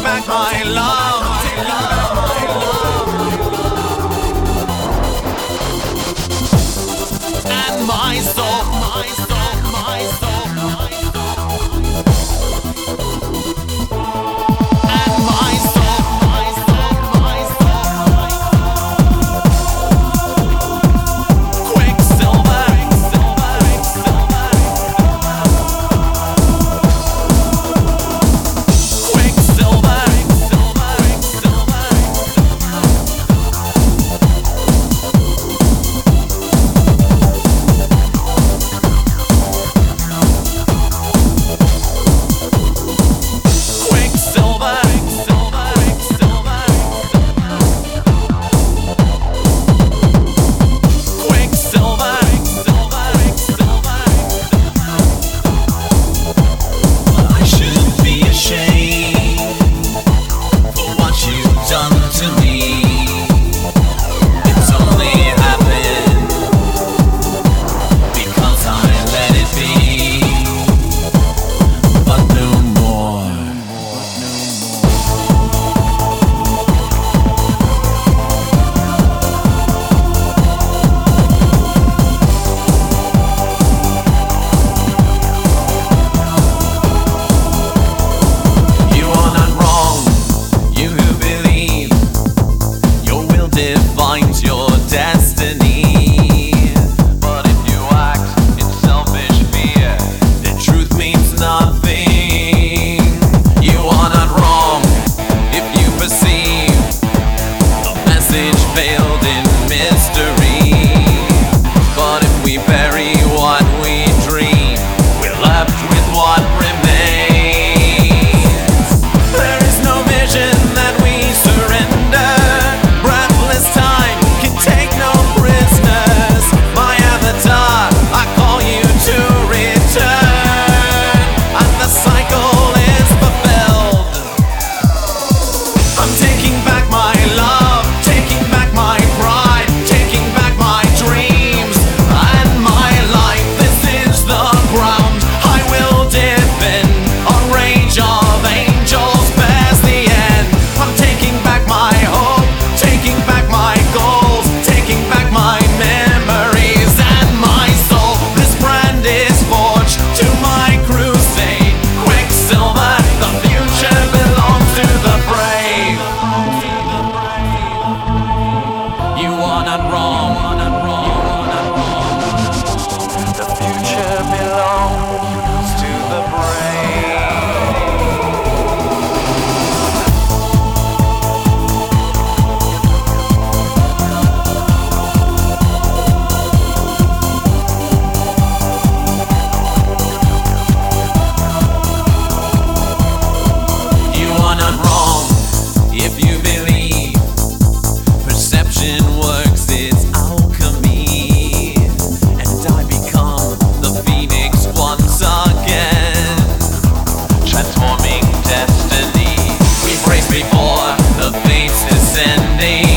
back my love. And my soul, my soul, my soul, my soul. And my soul, my soul, my soul. Quicksilver, defines your destiny. But if you act in selfish fear, then truth means nothing. You are not wrong if you perceive the message veiled in mystery. But if we bury what we dream, we're left with what remains. There is no vision that we surrender. Time can take no prisoners. My avatar, I call you to return, and the cycle is fulfilled. I'm taking back my love, taking back my pride, taking back my dreams and my life. This is the ground I will defend. A rage of angels bears the end. I'm taking back my hope, taking back my goals, taking back my memories and my soul. This brand is forged to my crusade. Quicksilver, the future belongs to the brave. You are not wrong. The future belongs to the brave. If you believe perception works its alchemy, and I become the phoenix once again, transforming destiny. We brace before the fates descending.